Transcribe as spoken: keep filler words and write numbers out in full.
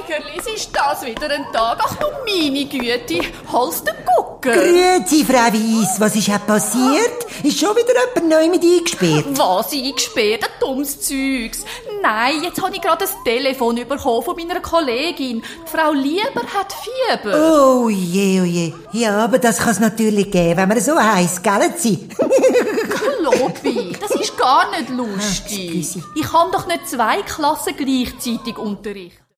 Schweigerli, ist das wieder ein Tag? Ach du meine Güte, hol's den Gucken. Grüezi, Frau Weiss, was ist auch passiert? Ist schon wieder jemand neu mit eingesperrt? Was eingesperrt? Ein dummes Zeugs. Nein, jetzt habe ich gerade ein Telefon bekommen von meiner Kollegin. Die Frau Lieber hat Fieber. Oh je, oh je. Ja, aber das kann es natürlich geben, wenn man so heiß, gell, Sie? Lobi, das ist gar nicht lustig. Ah, ich kann doch nicht zwei Klassen gleichzeitig unterrichten.